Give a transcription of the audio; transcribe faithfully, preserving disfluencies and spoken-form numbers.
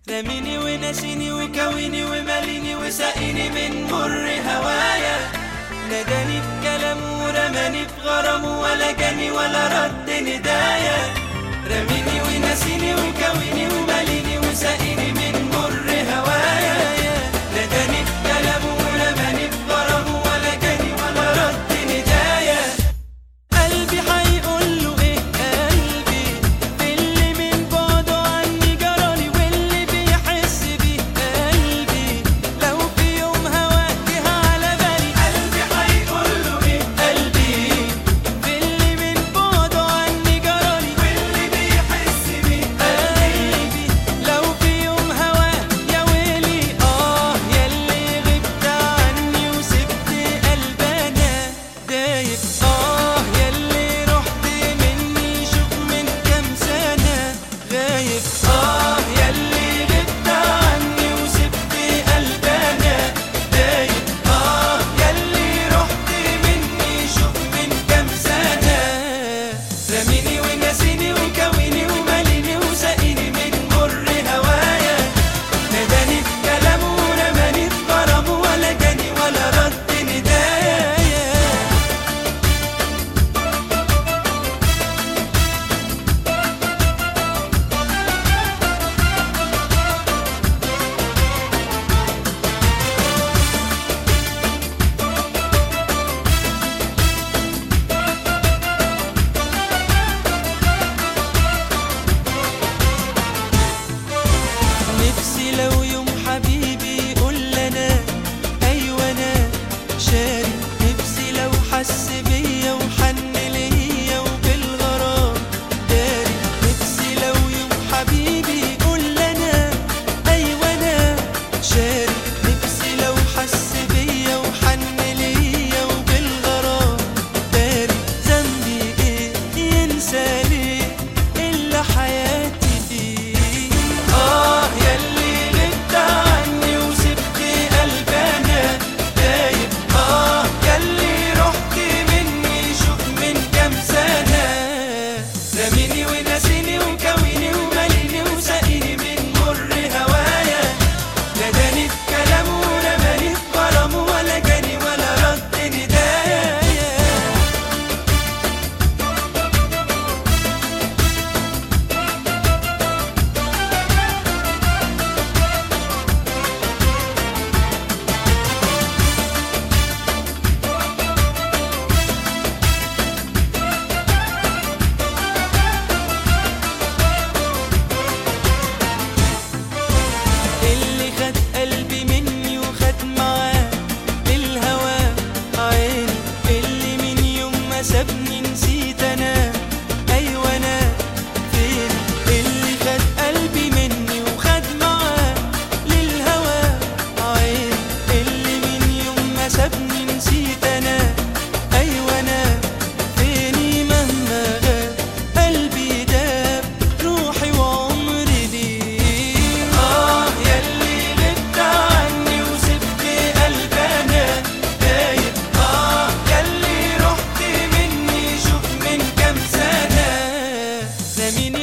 رميني ونسيني وكويني وماليني وسقيني من مر هوايا. ناداني بكلامه ورماني بغرامه ولا جاني ولا رد ندايا. رميني ونسيني وكويني وماليني وسقيني من مر هوايا. ناداني بكلامه ورماني بغرامه ولا جاني ولا رد ندايا. قلبي هيقوله ايه قلبي باللي من بعده عني جرالي واللي بيحس بيه قلبي لو في يوم هواه جه على بالي. قلبي هيقوله ايه قلبي باللي من بعده عني جرالي واللي بيحس بيه قلبي لو في يوم هواه. يا ويلي اه ياللي غبت عني وسبت قلبنا دايب. اه ياللي رحت مني شوف من كام سنة غايب. اه ياللي غبت عني وسبت قلبنا دايب. اه ياللي رحت مني شوف من كام سنة. رميني ونسيني وكويني وماليني وسقيني من مر هوايا. ناداني بكلامه ورماني بغرامه ولا جاني ولا رد ندايا. نفسي لو يوم حبيبي يقول لنا ايوه انا شاري. نفسي لو حس بيا وحن ليا وبالغرام داري. نفسي لو يوم حبيبي يقول لنا ايوه انا شاري. نفسي لو حس بيا وحن ليا وبالغرام داري. ذنبي ايه ينسى ليه الا حياتي فيه. اه ياللي غبت عني وسبت قلبنا دايب. اه ياللي رحت مني شوف من كام سنة. رميني ونسيني وكويني وماليني وسقيني من مر هوايا. ناداني بكلامه ورماني بغرامه ولا جاني ولا رد ندايا. اللي خد قلبي مني وخد معاه للهوى عيني. اللي من يوم ما سابني نسيت انا ايوه انا فين. اللي خد قلبي مني وخد معاه للهوى عيني. اللي من يوم ما سابني نسيت انا ايوه انا فيني. مهما غاب قلبي داب روحي وعمري ليه. اه ياللي غبت عني وسبت قلبنا دايب. اه ياللي رحت مني شوف من كام سنة. رميني